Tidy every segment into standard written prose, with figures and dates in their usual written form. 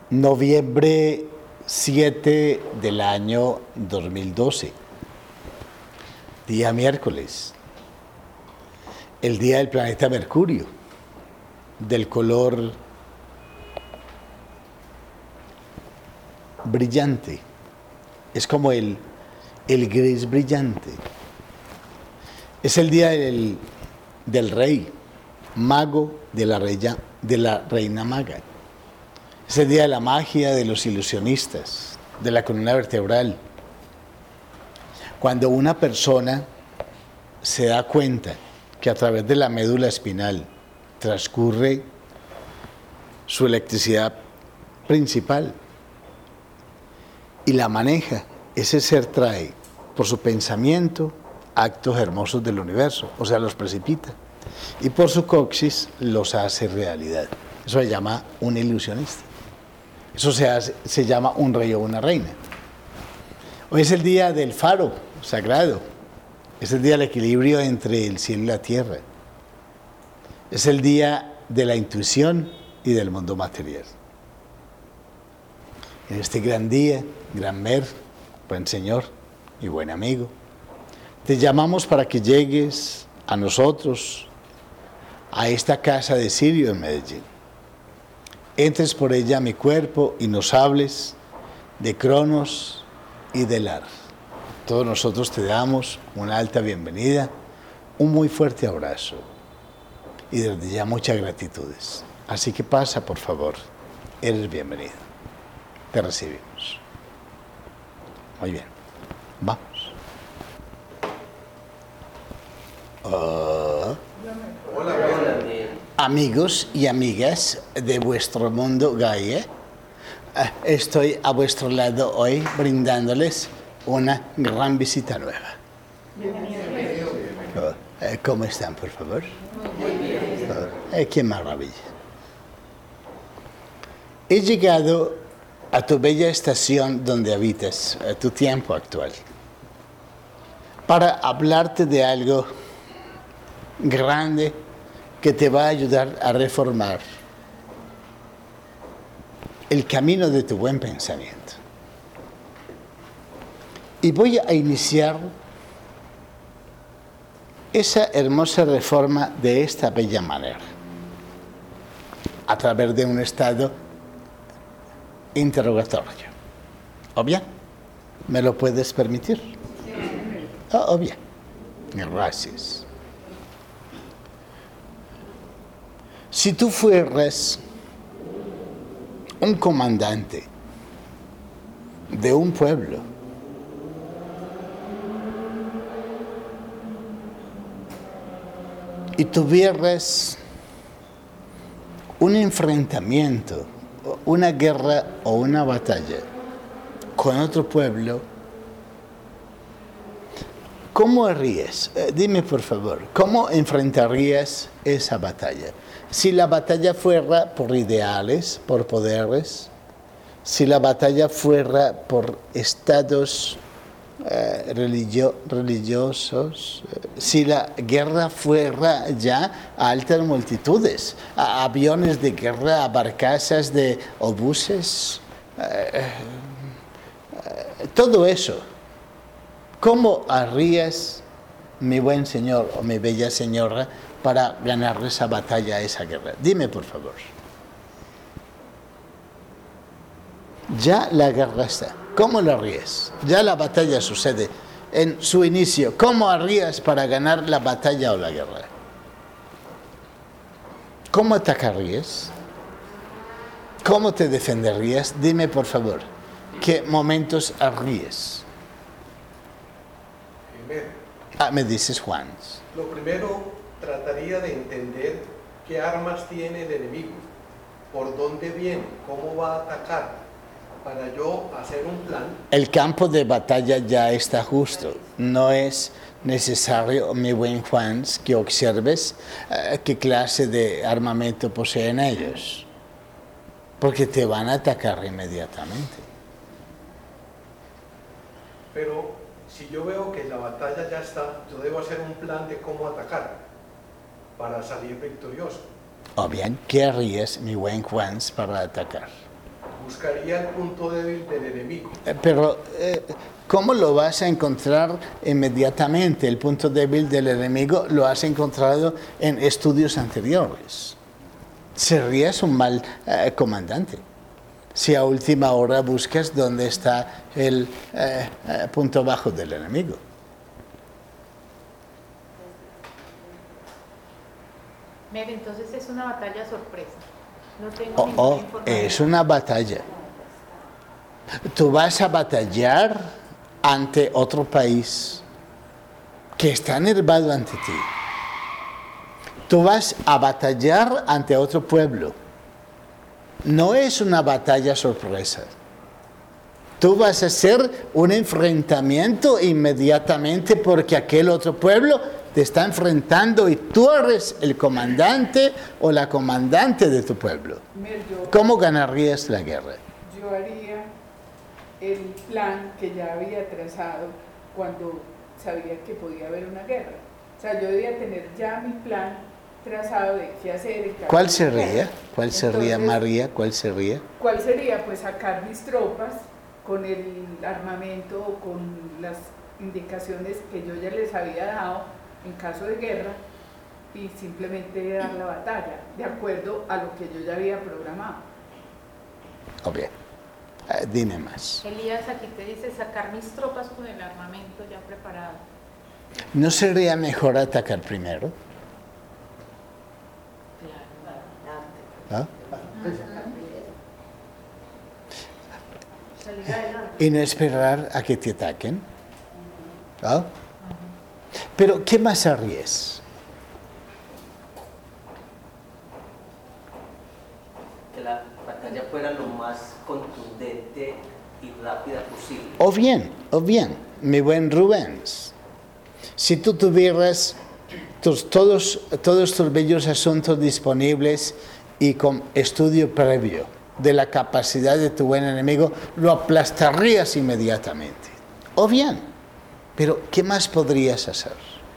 Noviembre 7 del año 2012, día miércoles, el día del planeta Mercurio, del color brillante, es como el gris brillante. Es el día del rey mago, de la reina maga. Es el día de la magia, de los ilusionistas, de la columna vertebral. Cuando una persona se da cuenta que a través de la médula espinal transcurre su electricidad principal y la maneja, ese ser trae por su pensamiento actos hermosos del universo, o sea, los precipita, y por su coxis los hace realidad. Eso se llama un ilusionista. Eso se llama un rey o una reina. Hoy es el día del faro sagrado. Es el día del equilibrio entre el cielo y la tierra. Es el día de la intuición y del mundo material. En este gran día, gran mer, buen señor y buen amigo, te llamamos para que llegues a nosotros, a esta casa de Sirio en Medellín. Entres por ella a mi cuerpo y nos hables de Cronos y de Lar. Todos nosotros te damos una alta bienvenida, un muy fuerte abrazo y desde ya muchas gratitudes. Así que pasa, por favor, eres bienvenido. Te recibimos. Muy bien, vamos. Amigos y amigas de vuestro mundo Gaia, estoy a vuestro lado hoy brindándoles una gran visita nueva. ¿Cómo están, por favor? ¡Qué maravilla! He llegado a tu bella estación donde habitas, a tu tiempo actual, para hablarte de algo grande que te va a ayudar a reformar el camino de tu buen pensamiento. Y voy a iniciar esa hermosa reforma de esta bella manera, a través de un estado interrogatorio. ¿O bien? ¿Me lo puedes permitir? ¿O bien? Gracias. Si tú fueras un comandante de un pueblo, y tuvieras un enfrentamiento, una guerra o una batalla con otro pueblo, ¿cómo harías? Dime, por favor, ¿cómo enfrentarías esa batalla? Si la batalla fuera por ideales, por poderes, si la batalla fuera por estados religiosos, si la guerra fuera ya a altas multitudes, a aviones de guerra, a barcazas de obuses, todo eso, ¿cómo harías, mi buen señor o mi bella señora, para ganar esa batalla, esa guerra? Dime, por favor. Ya la guerra está. ¿Cómo lo harías? Ya la batalla sucede en su inicio. ¿Cómo harías para ganar la batalla o la guerra? ¿Cómo atacarías? ¿Cómo te defenderías? Dime, por favor, ¿qué momentos harías? Primero. Me dices, Juan. Lo primero, trataría de entender qué armas tiene el enemigo, por dónde viene, cómo va a atacar, para yo hacer un plan. El campo de batalla ya está justo. No es necesario, mi buen Juan, que observes qué clase de armamento poseen ellos, porque te van a atacar inmediatamente. Pero si yo veo que la batalla ya está, yo debo hacer un plan de cómo atacar para salir victorioso. O bien, ¿qué harías, mi buen Juan, para atacar? buscaría el punto débil del enemigo. Pero, ¿cómo lo vas a encontrar inmediatamente? El punto débil del enemigo lo has encontrado en estudios anteriores. Serías un mal comandante si a última hora buscas dónde está el punto bajo del enemigo. Mire, entonces es una batalla sorpresa. No tengo ninguna información. Es una batalla. Tú vas a batallar ante otro país que está enervado ante ti. Tú vas a batallar ante otro pueblo. No es una batalla sorpresa. Tú vas a hacer un enfrentamiento inmediatamente porque aquel otro pueblo te está enfrentando y tú eres el comandante o la comandante de tu pueblo. ¿Cómo ganarías la guerra? Yo haría el plan que ya había trazado cuando sabía que podía haber una guerra. O sea, yo debía tener ya mi plan trazado de qué hacer. ¿Cuál sería? ¿Cuál sería, María? ¿Cuál sería? ¿Cuál sería? Pues sacar mis tropas con el armamento, con las indicaciones que yo ya les había dado en caso de guerra y simplemente dar la batalla, de acuerdo a lo que yo ya había programado. Ok, dime más. Elías, aquí te dice sacar mis tropas con el armamento ya preparado. ¿No sería mejor atacar primero? ¿Ah? Y no esperar a que te ataquen. ¿Ah? Pero, ¿qué más harías? Que la batalla fuera lo más contundente y rápida posible. O bien, mi buen Rubens, si tú tuvieras todos tus bellos asuntos disponibles y con estudio previo de la capacidad de tu buen enemigo, lo aplastarías inmediatamente. O bien, pero ¿qué más podrías hacer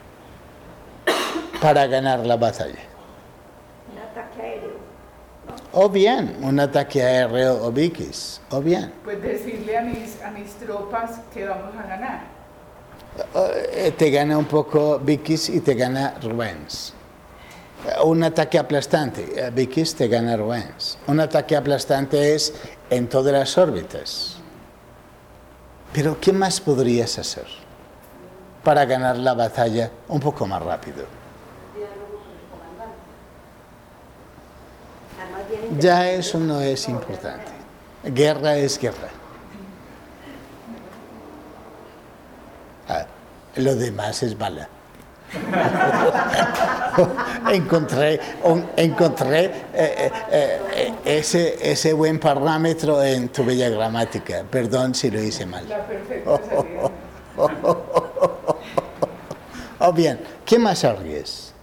para ganar la batalla? Un ataque aéreo. O bien, un ataque aéreo o Vikis, o bien. Pues decirle a mis tropas que vamos a ganar. Te gana un poco Vikis y te gana Rubens. Un ataque aplastante, Vikis te gana Rubens. Un ataque aplastante es en todas las órbitas. Pero ¿qué más podrías hacer para ganar la batalla un poco más rápido? Ya eso no es importante. Guerra es guerra. Lo demás es bala. encontré ese buen parámetro en tu bella gramática. Perdón si lo hice mal. La perfecta salida. O bien, ¿qué más harías?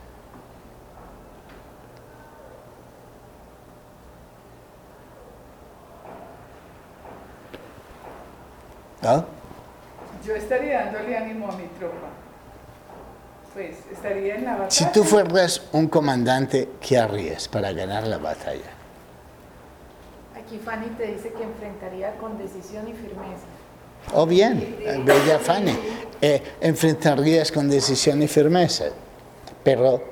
¿Ah? Yo estaría dándole ánimo a mi tropa. Pues estaría en la batalla. Si tú fueras un comandante, ¿qué harías para ganar la batalla? Aquí Fanny te dice que enfrentaría con decisión y firmeza. O bien, bella Fanny, enfrentarías con decisión y firmeza, pero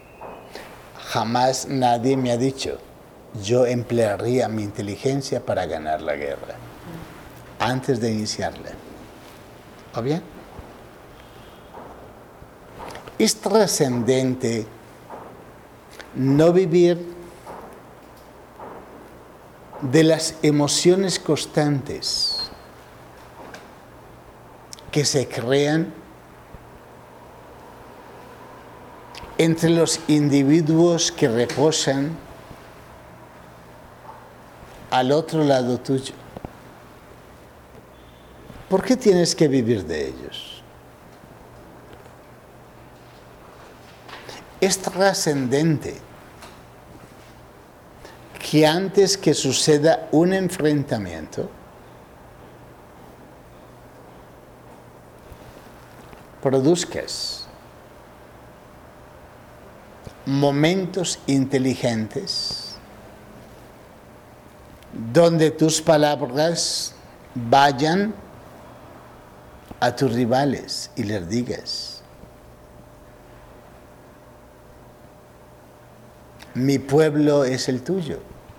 jamás nadie me ha dicho, yo emplearía mi inteligencia para ganar la guerra, antes de iniciarla. ¿O bien? Es trascendente no vivir de las emociones constantes que se crean entre los individuos que reposan al otro lado tuyo. ¿Por qué tienes que vivir de ellos? Es trascendente que antes que suceda un enfrentamiento, produzcas momentos inteligentes donde tus palabras vayan a tus rivales y les digas: mi pueblo es el tuyo.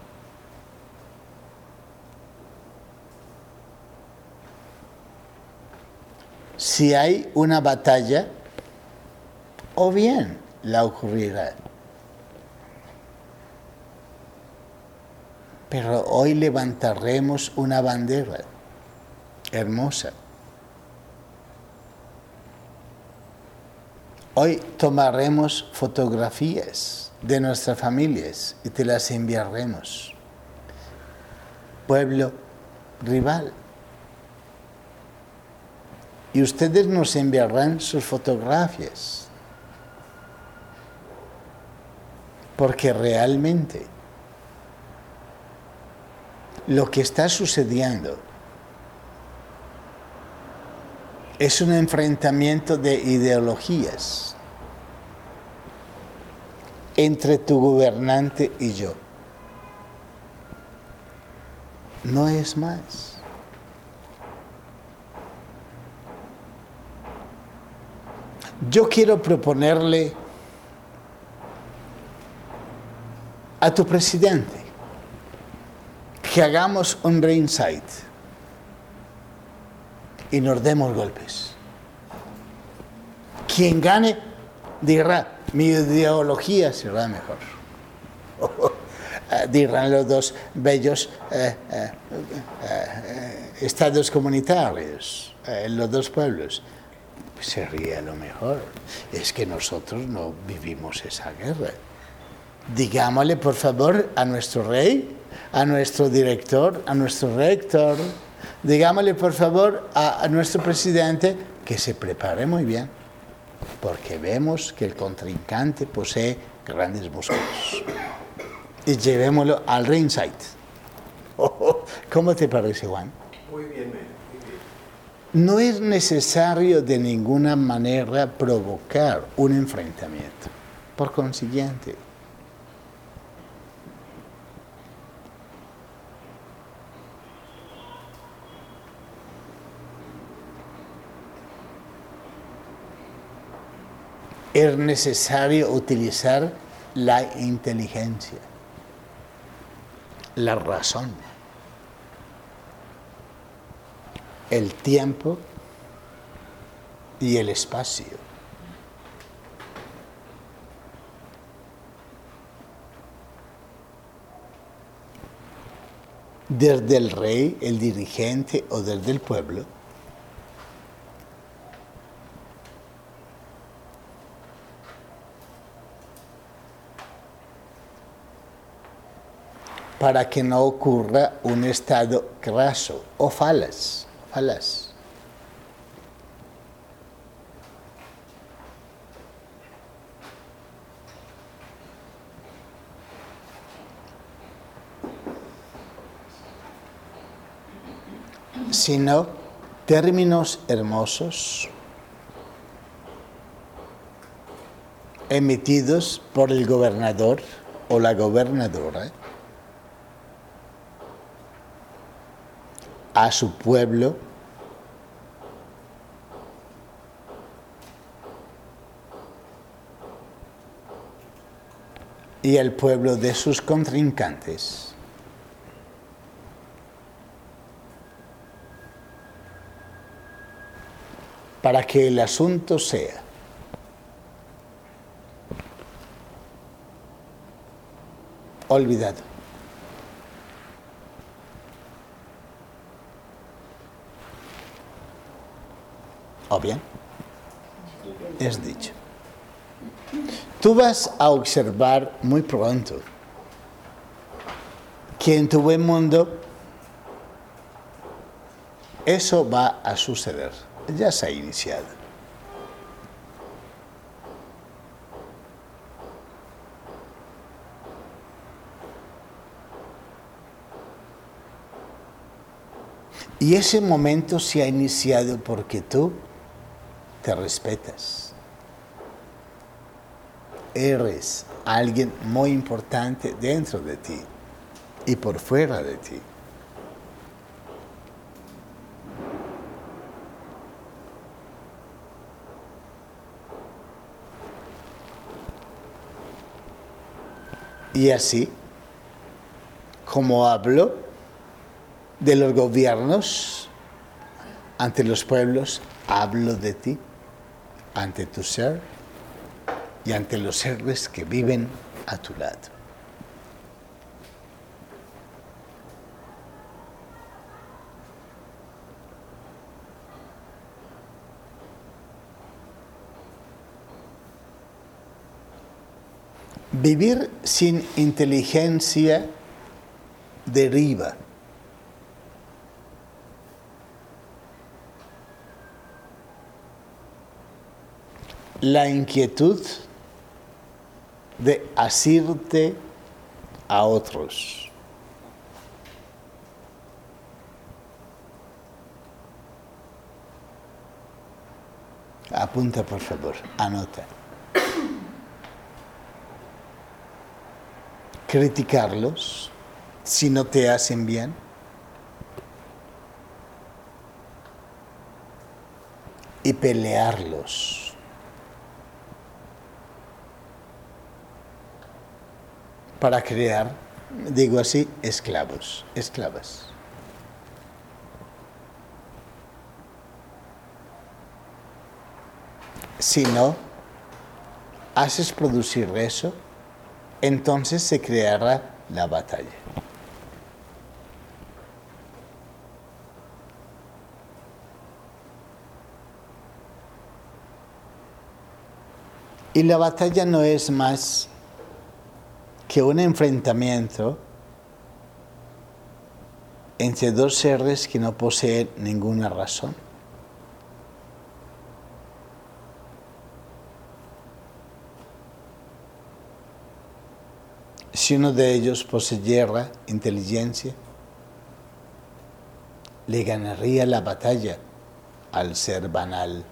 Si hay una batalla, o bien la ocurrirá. Pero hoy levantaremos una bandera hermosa. Hoy tomaremos fotografías de nuestras familias y te las enviaremos. Pueblo rival. Y ustedes nos enviarán sus fotografías. Porque realmente lo que está sucediendo es un enfrentamiento de ideologías entre tu gobernante y yo. No es más. Yo quiero proponerle a tu presidente que hagamos un ringside y nos demos golpes. Quien gane dirá: mi ideología será mejor. Dirán los dos bellos estados comunitarios, los dos pueblos. Sería lo mejor. Es que nosotros no vivimos esa guerra. Digámosle, por favor, a nuestro rey, a nuestro director, a nuestro rector, digámosle, por favor, a nuestro presidente que se prepare muy bien, porque vemos que el contrincante posee grandes músculos. Y llevémoslo al ringside. ¿Cómo te parece, Juan? Muy bien, muy bien. No es necesario de ninguna manera provocar un enfrentamiento. Por consiguiente, es necesario utilizar la inteligencia, la razón, el tiempo y el espacio. Desde el rey, el dirigente o desde el pueblo, para que no ocurra un estado craso o falaz. Sino términos hermosos emitidos por el gobernador o la gobernadora a su pueblo y al pueblo de sus contrincantes, para que el asunto sea olvidado. O bien, es dicho. Tú vas a observar muy pronto que en tu buen mundo eso va a suceder. Ya se ha iniciado. Y ese momento se ha iniciado porque tú te respetas. Eres alguien muy importante dentro de ti. y por fuera de ti. Y así, como hablo de los gobiernos ante los pueblos, hablo de ti ante tu ser y ante los seres que viven a tu lado. Vivir sin inteligencia deriva. La inquietud de asirte a otros. Apunta, por favor, anota. Criticarlos si no te hacen bien. Y pelearlos. Para crear, digo así, esclavos, esclavas. Si no haces producir eso, entonces se creará la batalla. Y la batalla no es más que un enfrentamiento entre dos seres que no poseen ninguna razón. Si uno de ellos poseyera inteligencia, le ganaría la batalla al ser banal.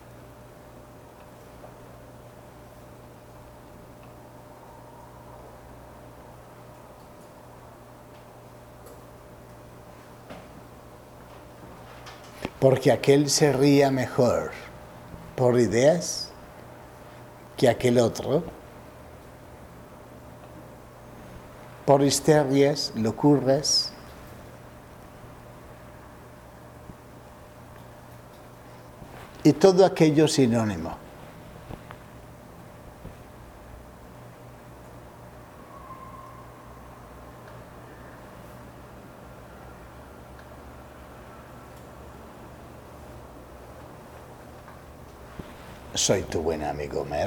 Porque aquel se ría mejor por ideas que aquel otro, por histerias, locuras. Y todo aquello sinónimo. Soy tu buen amigo Mer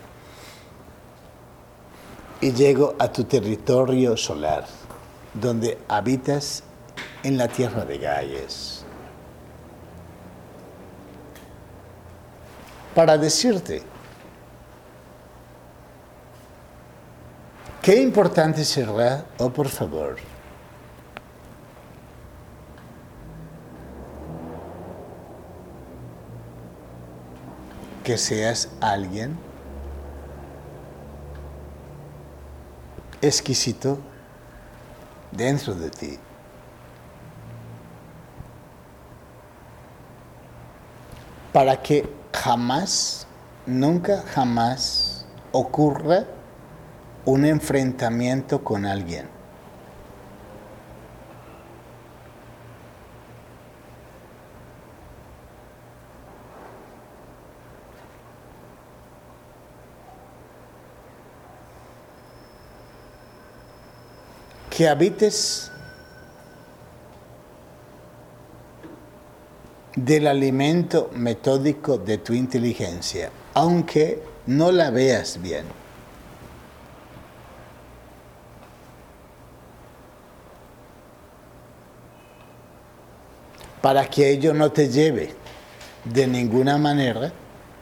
y llego a tu territorio solar, donde habitas en la tierra de Gaies, para decirte qué importante será, oh por favor, que seas alguien exquisito dentro de ti. Para que jamás, nunca jamás ocurra un enfrentamiento con alguien. Que habites del alimento metódico de tu inteligencia, aunque no la veas bien. Para que ello no te lleve de ninguna manera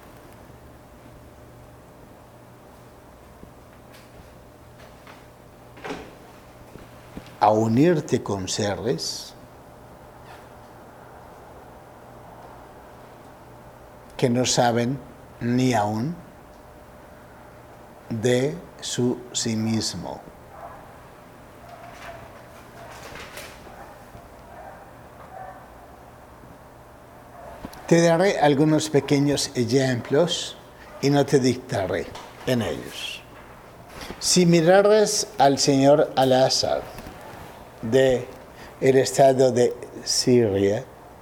a unirte con seres que no saben ni aún de su sí mismo. Te daré algunos pequeños ejemplos y no te dictaré en ellos. Si miraras al señor Al-Assad del estado de Siria,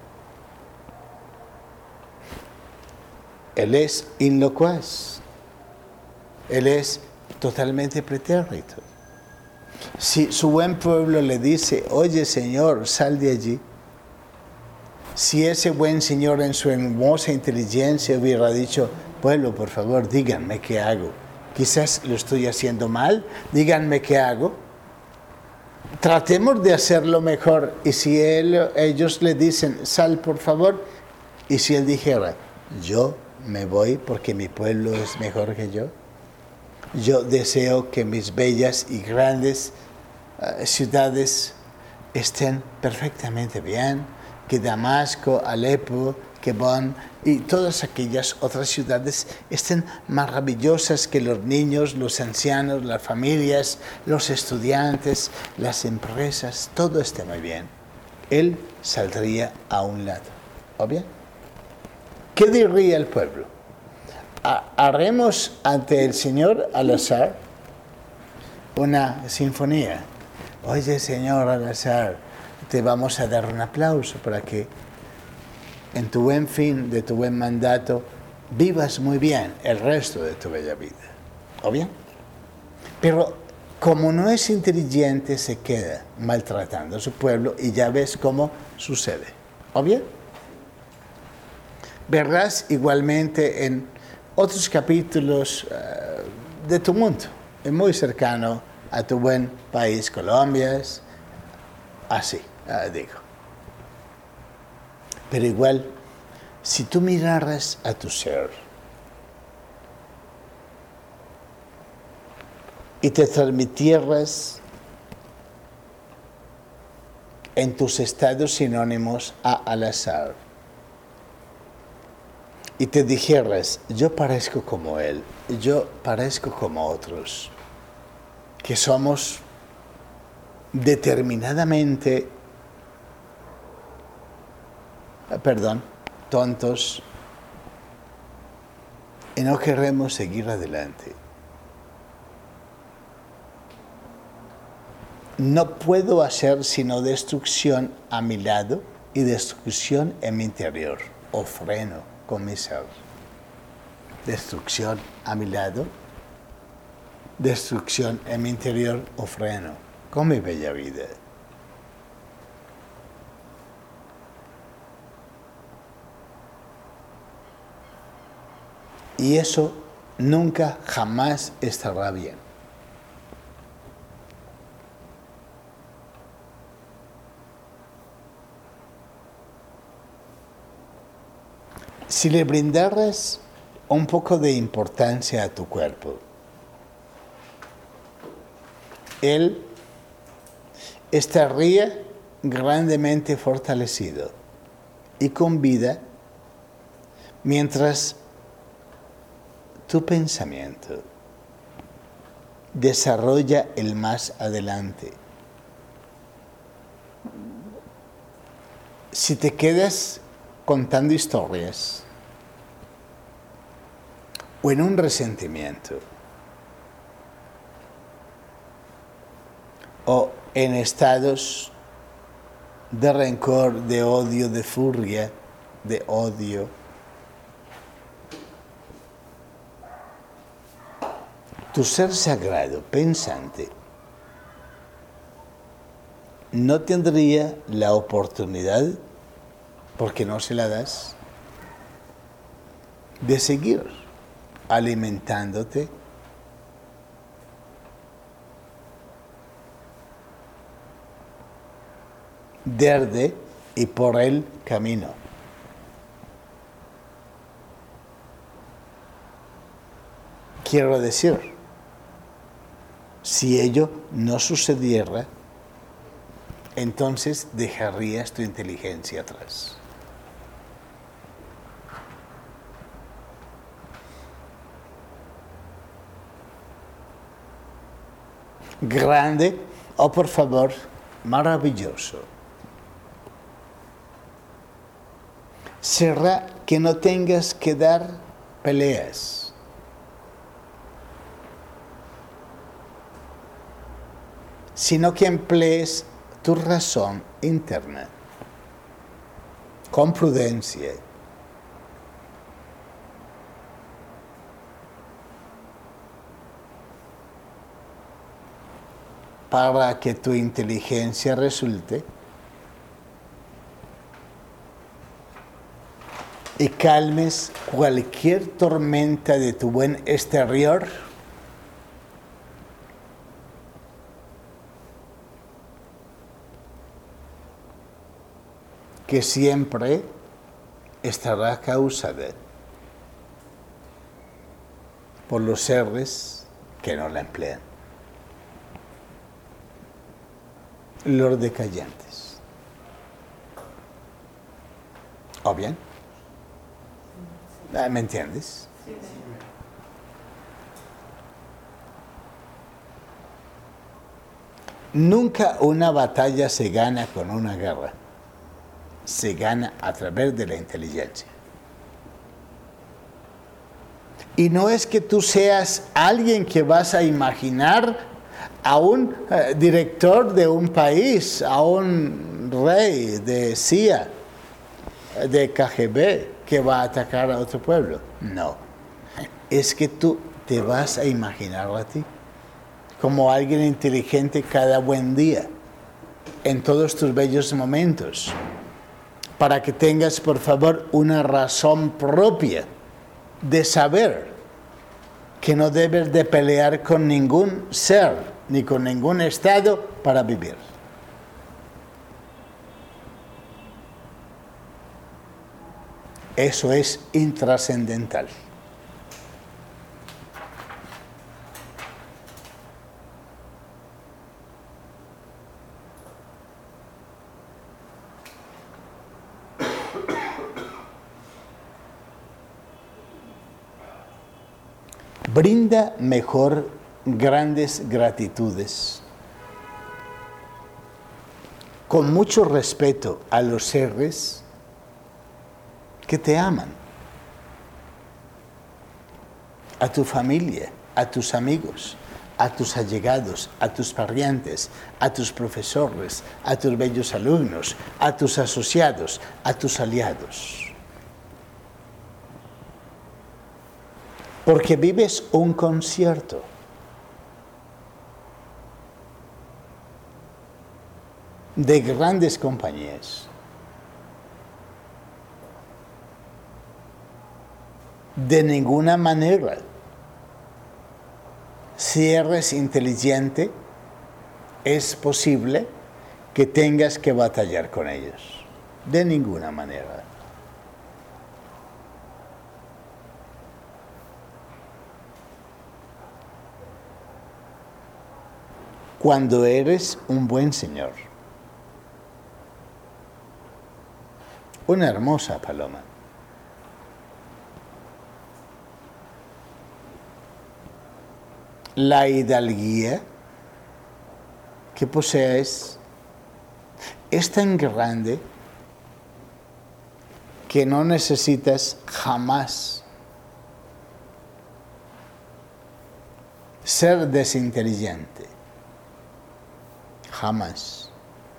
él es inlocuaz, él es totalmente pretérito. Si su buen pueblo le dice, oye Señor, sal de allí, si ese buen Señor en su hermosa inteligencia hubiera dicho, pueblo, por favor, díganme qué hago. Quizás lo estoy haciendo mal, díganme qué hago. Tratemos de hacerlo mejor. Y si ellos le dicen, sal por favor, y si él dijera, yo me voy porque mi pueblo es mejor que yo deseo que mis bellas y grandes ciudades estén perfectamente bien, que Damasco, Alepo, que Bonn y todas aquellas otras ciudades estén maravillosas, que los niños, los ancianos, las familias, los estudiantes, las empresas, todo esté muy bien. Él saldría a un lado. ¿Obvio? ¿Qué diría el pueblo? Haremos ante el señor Al-Assad una sinfonía. Oye, señor Al-Assad, te vamos a dar un aplauso para que en tu buen fin de tu buen mandato vivas muy bien el resto de tu bella vida. ¿O bien? Pero como no es inteligente, se queda maltratando a su pueblo y ya ves cómo sucede. ¿O bien? Verás igualmente en otros capítulos de tu mundo, muy cercano a tu buen país, Colombia, así, digo. Pero igual, si tú miraras a tu ser y te transmitieras en tus estados sinónimos a Al-Assad, y te dijeras, yo parezco como él, yo parezco como otros, que somos determinadamente, tontos, y no queremos seguir adelante. No puedo hacer sino destrucción a mi lado y destrucción en mi interior, o freno con mi ser. Destrucción a mi lado, destrucción en mi interior o freno con mi bella vida. Y eso nunca, jamás estará bien. Si le brindaras un poco de importancia a tu cuerpo, él estaría grandemente fortalecido y con vida, mientras tu pensamiento desarrolla el más adelante. Si te quedas contando historias o en un resentimiento o en estados de rencor, de odio, de furia, de odio, tu ser sagrado, pensante, no tendría la oportunidad, porque no se la das, de seguir alimentándote desde y por el camino. Quiero decir, si ello no sucediera, entonces dejarías tu inteligencia atrás. Grande, oh por favor, maravilloso. Será que no tengas que dar peleas. Sino que emplees tu razón interna con prudencia. Para que tu inteligencia resulte y calmes cualquier tormenta de tu buen exterior que siempre estará causada por los seres que no la emplean. Los decayentes. ¿O bien? ¿Me entiendes? Nunca una batalla se gana con una guerra. Se gana a través de la inteligencia. Y no es que tú seas alguien que vas a imaginar a un director de un país, a un rey de CIA, de KGB, que va a atacar a otro pueblo. No. Es que tú te vas a imaginar a ti como alguien inteligente cada buen día, en todos tus bellos momentos, para que tengas, por favor, una razón propia de saber que no debes de pelear con ningún ser, ni con ningún estado para vivir. Eso es intrascendental. Brinda mejor grandes gratitudes, con mucho respeto a los seres que te aman, a tu familia, a tus amigos, a tus allegados, a tus parientes, a tus profesores, a tus bellos alumnos, a tus asociados, a tus aliados. Porque vives un concierto. De grandes compañías. De ninguna manera, si eres inteligente, es posible que tengas que batallar con ellos. De ninguna manera. Cuando eres un buen señor. Una hermosa paloma. La hidalguía que posees es tan grande que no necesitas jamás ser desinteligente. Jamás.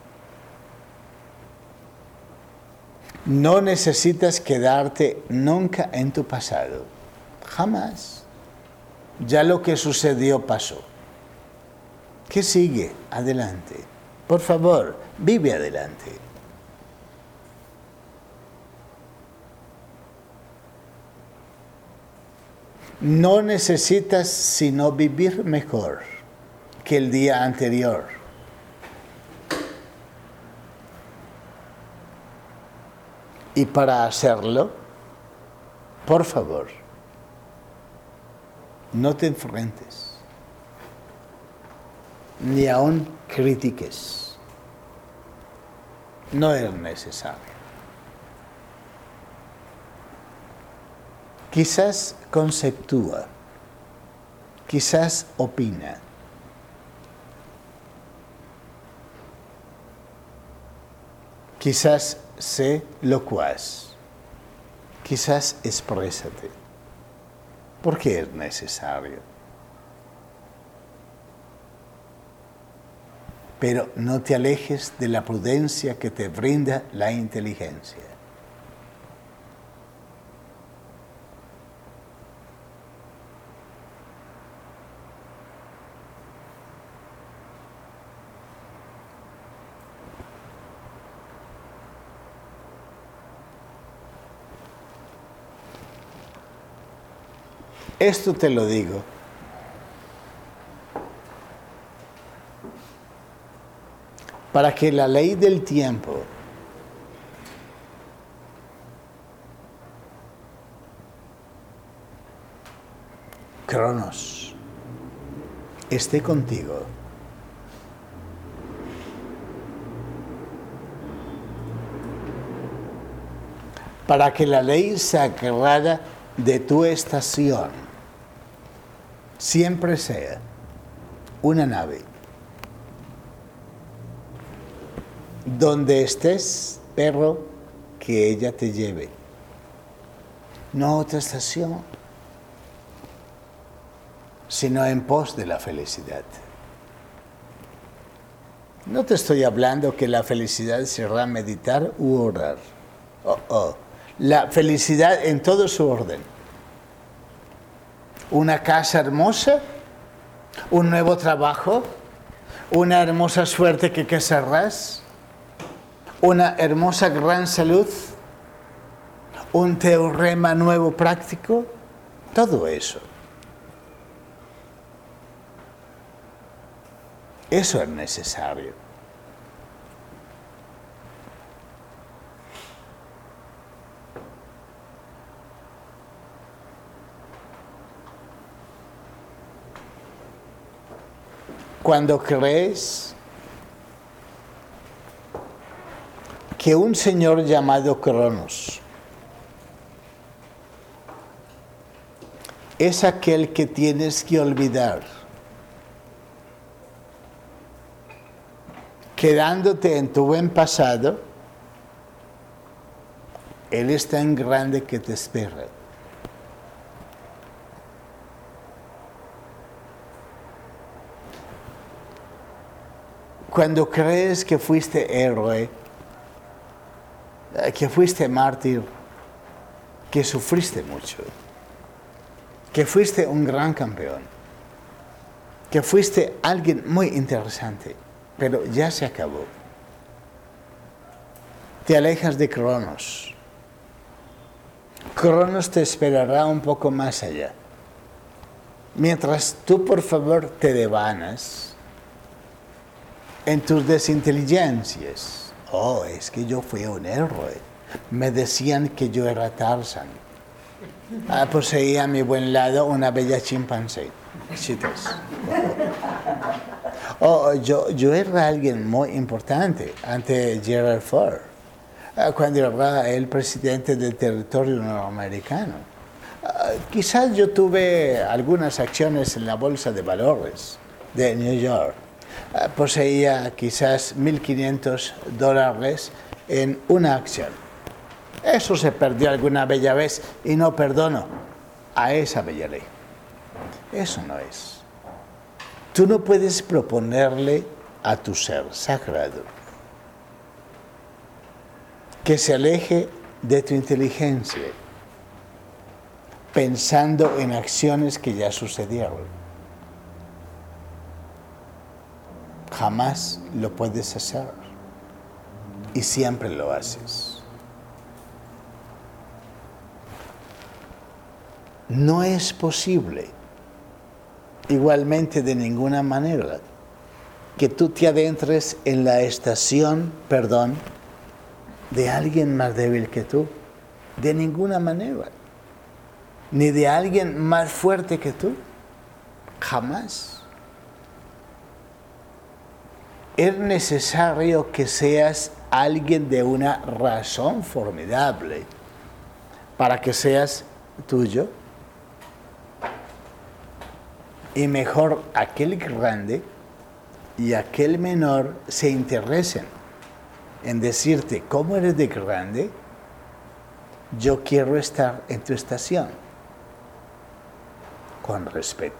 No necesitas quedarte nunca en tu pasado. Jamás. Ya lo que sucedió pasó. ¿Qué sigue? Adelante. Por favor, vive adelante. No necesitas sino vivir mejor que el día anterior. Y para hacerlo, por favor, no te enfrentes, ni aún critiques. No es necesario. Quizás conceptúa, quizás opina. Quizás sé locuaz, quizás exprésate, porque es necesario. Pero no te alejes de la prudencia que te brinda la inteligencia. Esto te lo digo para que la ley del tiempo Cronos esté contigo. Para que la ley sagrada de tu estación siempre sea una nave. Donde estés, perro, que ella te lleve. No otra estación, sino en pos de la felicidad. No te estoy hablando que la felicidad será meditar u orar. La felicidad en todo su orden. Una casa hermosa, un nuevo trabajo, una hermosa suerte que casarás, una hermosa gran salud, un teorema nuevo práctico, todo eso. Eso es necesario. Cuando crees que un señor llamado Cronos es aquel que tienes que olvidar, quedándote en tu buen pasado, Él es tan grande que te espera. Cuando crees que fuiste héroe, que fuiste mártir, que sufriste mucho, que fuiste un gran campeón, que fuiste alguien muy interesante, pero ya se acabó. Te alejas de Cronos. Cronos te esperará un poco más allá. Mientras tú, por favor, te devanas en tus desinteligencias. Oh, es que yo fui un héroe. Me decían que yo era Tarzán. Poseía a mi buen lado una bella chimpancé. Chicos. Oh, yo era alguien muy importante ante Gerald Ford, cuando era el presidente del territorio norteamericano. Quizás yo tuve algunas acciones en la bolsa de valores de New York. Poseía quizás $1.500 en una acción. Eso se perdió alguna bella vez y no perdono a esa bella ley. Eso no es. Tú no puedes proponerle a tu ser sagrado que se aleje de tu inteligencia pensando en acciones que ya sucedieron. Jamás lo puedes hacer y siempre lo haces. No es posible, igualmente de ninguna manera, que tú te adentres en la estación, de alguien más débil que tú. De ninguna manera. Ni de alguien más fuerte que tú. Jamás. Es necesario que seas alguien de una razón formidable para que seas tuyo. Y mejor aquel grande y aquel menor se interesen en decirte cómo eres de grande yo quiero estar en tu estación, con respeto,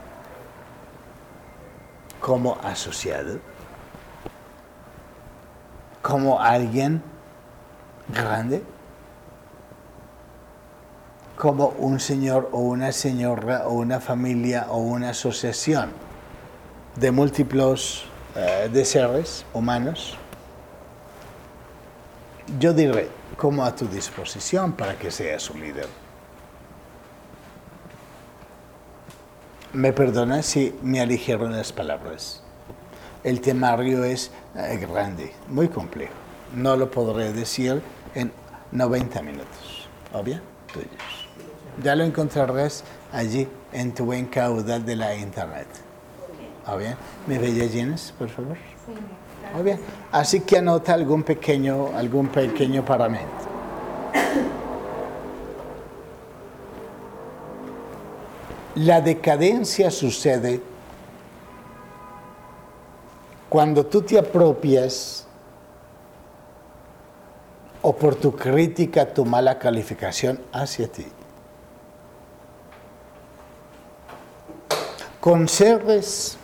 como asociado, como alguien grande, como un señor o una señora o una familia o una asociación de múltiples de seres humanos. Yo diré, como a tu disposición para que seas su líder. Me perdona si me aligero las palabras. El temario es grande, muy complejo. No lo podré decir en 90 minutos. ¿Obvio? Tuyos. Ya lo encontrarás allí en tu buen caudal de la internet. ¿Obvio? ¿Me veis llenas, por favor? Sí, Muy bien. Así que anota algún pequeño paramento. La decadencia sucede cuando tú te apropias o por tu crítica, tu mala calificación hacia ti. Con seres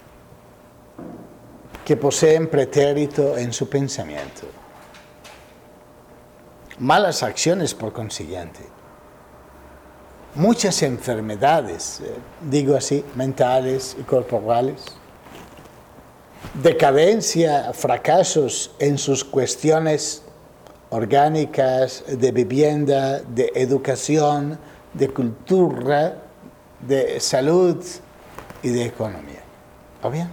que poseen pretérito en su pensamiento. Malas acciones por consiguiente. Muchas enfermedades, digo así, mentales y corporales. Decadencia, fracasos en sus cuestiones orgánicas, de vivienda, de educación, de cultura, de salud y de economía. ¿O bien?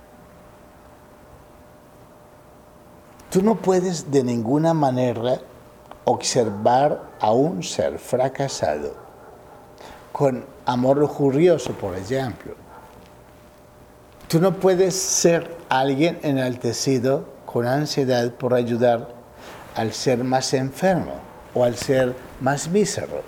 Tú no puedes de ninguna manera observar a un ser fracasado con amor lujurioso, por ejemplo. Tú no puedes ser alguien enaltecido con ansiedad por ayudar al ser más enfermo o al ser más mísero.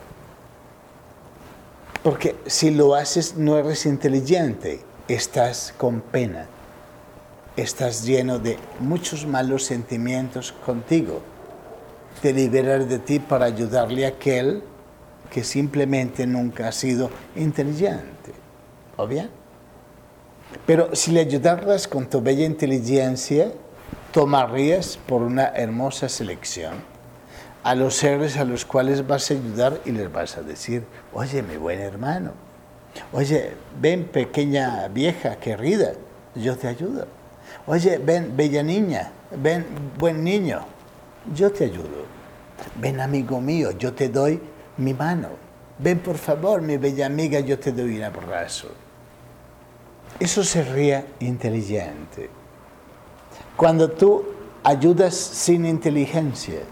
Porque si lo haces no eres inteligente, estás con pena. Estás lleno de muchos malos sentimientos contigo. Te liberas de ti para ayudarle a aquel que simplemente nunca ha sido inteligente. ¿O bien? Pero si le ayudaras con tu bella inteligencia, tomarías por una hermosa selección a los seres a los cuales vas a ayudar y les vas a decir, oye, mi buen hermano, oye, ven pequeña vieja querida, yo te ayudo. Oye, ven, bella niña, ven, buen niño, yo te ayudo. Ven, amigo mío, yo te doy mi mano. Ven, por favor, mi bella amiga, yo te doy un abrazo. Eso sería inteligente. Cuando tú ayudas sin inteligencia,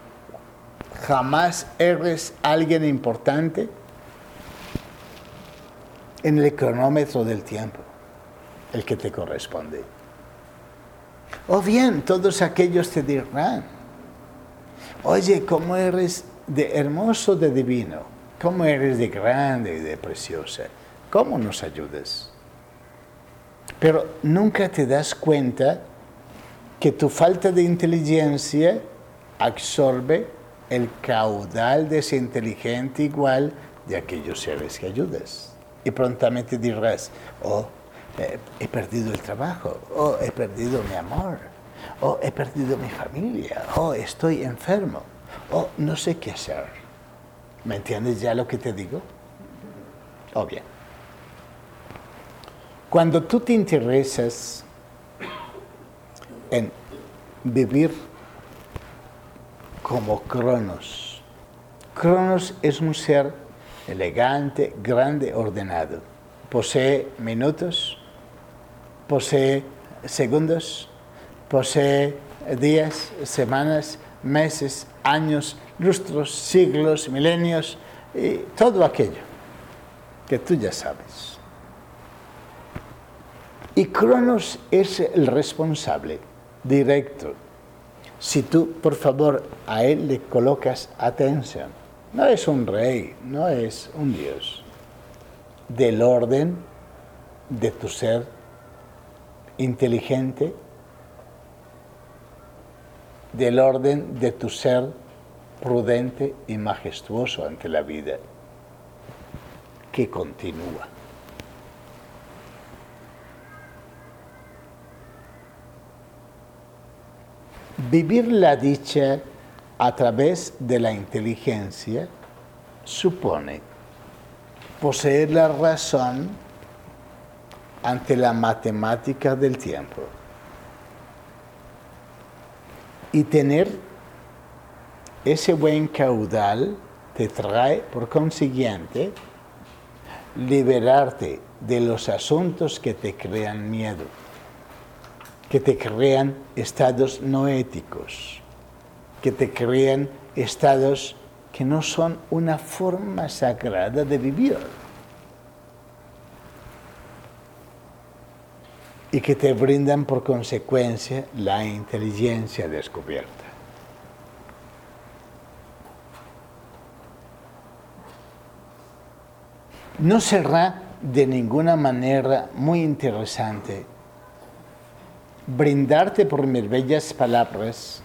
jamás eres alguien importante en el cronómetro del tiempo, el que te corresponde. O bien, todos aquellos te dirán, oye, ¿cómo eres de hermoso, de divino? ¿Cómo eres de grande y de preciosa? ¿Cómo nos ayudas? Pero nunca te das cuenta que tu falta de inteligencia absorbe el caudal de ese inteligente igual de aquellos seres que ayudas. Y prontamente dirás, oh, he perdido el trabajo, oh, he perdido mi amor, oh, he perdido mi familia, oh, estoy enfermo, oh, no sé qué hacer. ¿Me entiendes ya lo que te digo? Oh, bien. Cuando tú te interesas en vivir como Cronos, Cronos es un ser elegante, grande, ordenado. Posee minutos, posee segundos, posee días, semanas, meses, años, lustros, siglos, milenios y todo aquello que tú ya sabes. Y Cronos es el responsable directo. Si tú, por favor, a él le colocas atención, no es un rey, no es un dios, del orden de tu ser inteligente, del orden de tu ser prudente y majestuoso ante la vida, que continúa. Vivir la dicha a través de la inteligencia supone poseer la razón ante la matemática del tiempo y tener ese buen caudal te trae, por consiguiente, liberarte de los asuntos que te crean miedo, que te crean estados no éticos, que te crean estados que no son una forma sagrada de vivir y que te brindan por consecuencia la inteligencia descubierta. No será de ninguna manera muy interesante brindarte por mis bellas palabras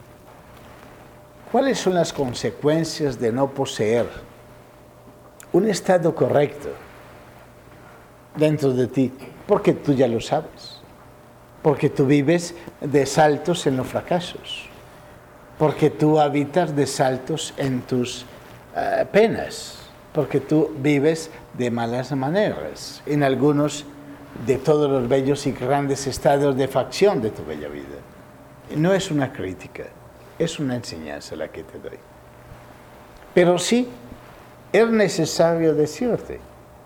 cuáles son las consecuencias de no poseer un estado correcto dentro de ti, porque tú ya lo sabes, porque tú vives de saltos en los fracasos, porque tú habitas de saltos en tus penas, porque tú vives de malas maneras, en algunos de todos los bellos y grandes estados de facción de tu bella vida. No es una crítica, es una enseñanza la que te doy. Pero sí, es necesario decirte,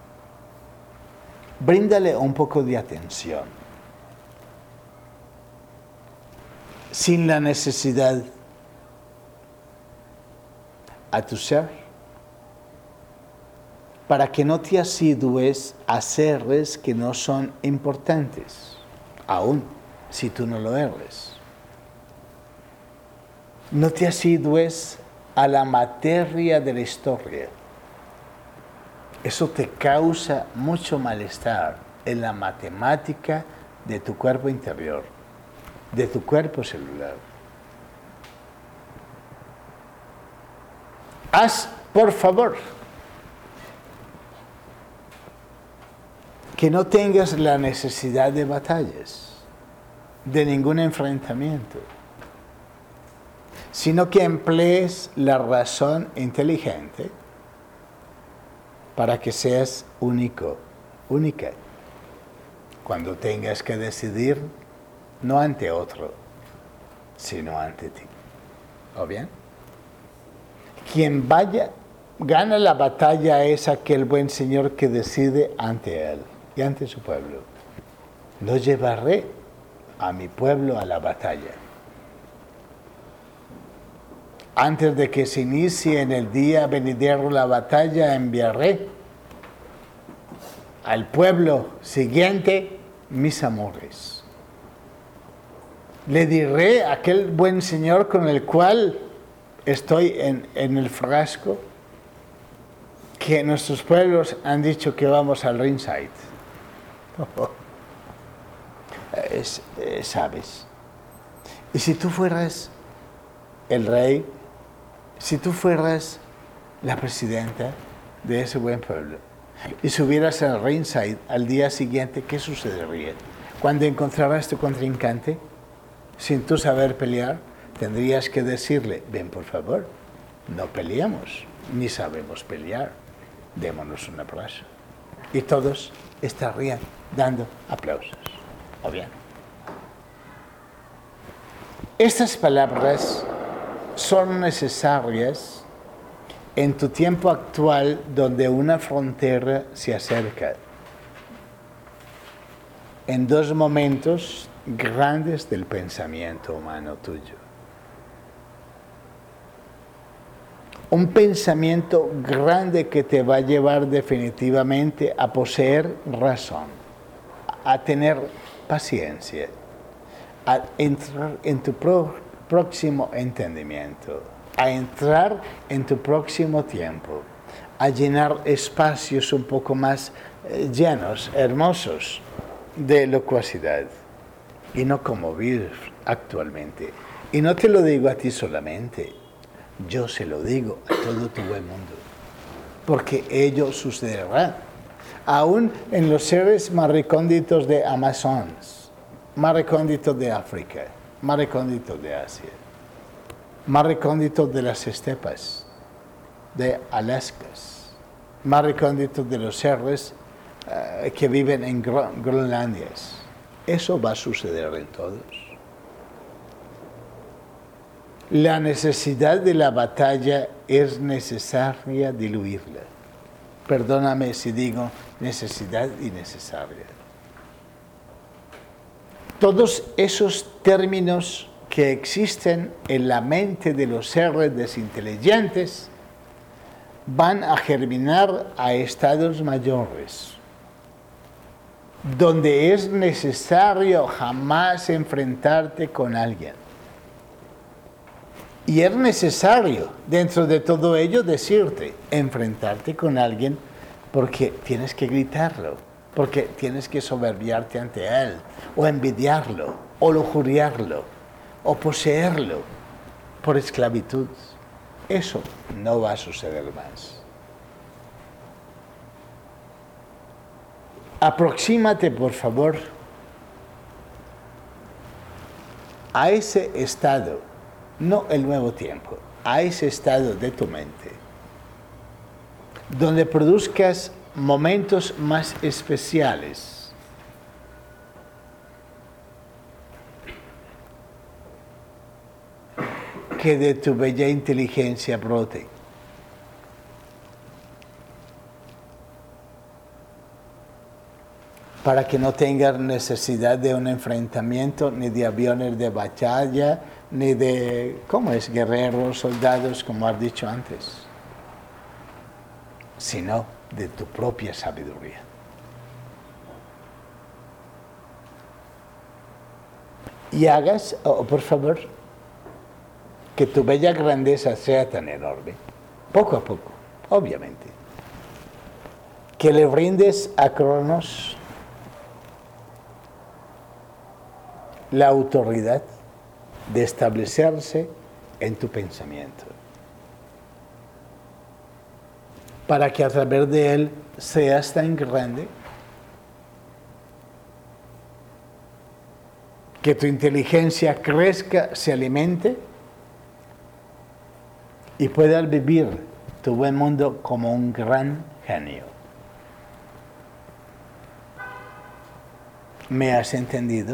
bríndale un poco de atención, sin la necesidad a tu ser, para que no te asidúes a seres que no son importantes, aun si tú no lo eres. No te asidúes a la materia de la historia. Eso te causa mucho malestar en la matemática de tu cuerpo interior, de tu cuerpo celular. Haz, por favor, que no tengas la necesidad de batallas, de ningún enfrentamiento, sino que emplees la razón inteligente para que seas único, única, cuando tengas que decidir no ante otro, sino ante ti. ¿O bien? Quien gana la batalla es aquel buen señor que decide ante él y ante su pueblo. No llevaré a mi pueblo a la batalla. Antes de que se inicie en el día venidero la batalla, enviaré al pueblo siguiente mis amores. Le diré a aquel buen señor con el cual estoy en el frasco que nuestros pueblos han dicho que vamos al ringside. Sabes. Y si tú fueras el rey, si tú fueras la presidenta de ese buen pueblo y subieras al ringside al día siguiente, ¿qué sucedería? Cuando encontraras tu contrincante, sin tú saber pelear, tendrías que decirle, ven por favor, no peleamos, ni sabemos pelear, démonos un aplauso. Y todos estarían dando aplausos. ¿O bien? Estas palabras son necesarias en tu tiempo actual donde una frontera se acerca. En dos momentos grandes del pensamiento humano tuyo. Un pensamiento grande que te va a llevar definitivamente a poseer razón, a tener paciencia, a entrar en tu próximo entendimiento, a entrar en tu próximo tiempo, a llenar espacios un poco más llenos, hermosos de locuacidad, y no como vivir actualmente. Y no te lo digo a ti solamente, Yo se lo digo a todo tu buen mundo, porque ello sucederá. Aún en los seres más recónditos de Amazonas, más recónditos de África, más recónditos de Asia, más recónditos de las estepas, de Alaska, más recónditos de los seres que viven en Groenlandia. Eso va a suceder en todos. La necesidad de la batalla es necesaria diluirla. Perdóname si digo necesidad y necesaria. Todos esos términos que existen en la mente de los seres desinteligentes van a germinar a estados mayores, donde es necesario jamás enfrentarte con alguien. Y es necesario, dentro de todo ello, decirte, enfrentarte con alguien porque tienes que gritarlo, porque tienes que soberbiarte ante él, o envidiarlo, o lujuriarlo, o poseerlo por esclavitud. Eso no va a suceder más. Aproxímate, por favor, a ese estado, no el nuevo tiempo, a ese estado de tu mente, donde produzcas momentos más especiales. Que de tu bella inteligencia brote. Para que no tengas necesidad de un enfrentamiento, ni de aviones de batalla, ni de, ¿cómo es? Guerreros, soldados, como has dicho antes, sino de tu propia sabiduría. Y hagas, por favor, que tu bella grandeza sea tan enorme, poco a poco, obviamente, que le brindes a Cronos la autoridad de establecerse en tu pensamiento, para que a través de él seas tan grande que tu inteligencia crezca, se alimente y puedas vivir tu buen mundo como un gran genio. ¿Me has entendido?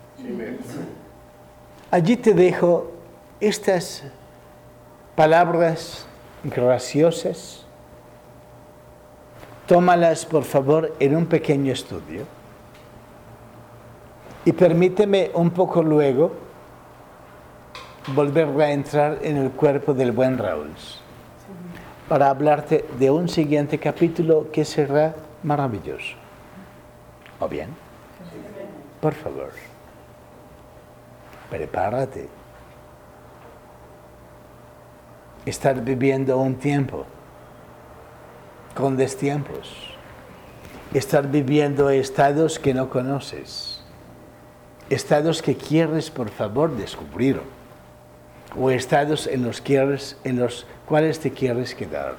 Allí te dejo estas palabras graciosas. Tómalas, por favor, en un pequeño estudio. Y permíteme un poco luego volver a entrar en el cuerpo del buen Raúl para hablarte de un siguiente capítulo que será maravilloso. ¿O bien? Por favor. Prepárate. Estás viviendo un tiempo con destiempos. Estás viviendo estados que no conoces. Estados que quieres, por favor, descubrir. O estados en los cuales te quieres quedar.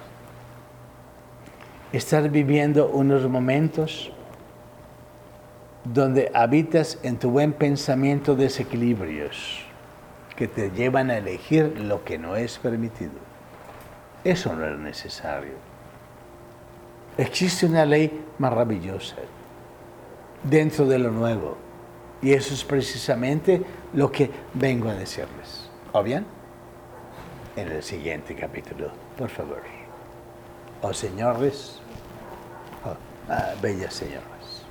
Estás viviendo unos momentos donde habitas en tu buen pensamiento desequilibrios que te llevan a elegir lo que no es permitido. Eso no es necesario. Existe una ley maravillosa dentro de lo nuevo y eso es precisamente lo que vengo a decirles. ¿O bien? En el siguiente capítulo, por favor. Oh señores, bellas señoras.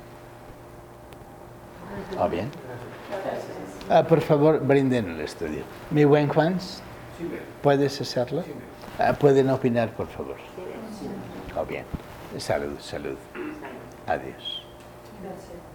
¿O bien? Por favor, brinden el estudio. Mi buen Juan, ¿puedes hacerlo? ¿Pueden opinar, por favor? ¿O bien? Salud, salud. Adiós. Gracias.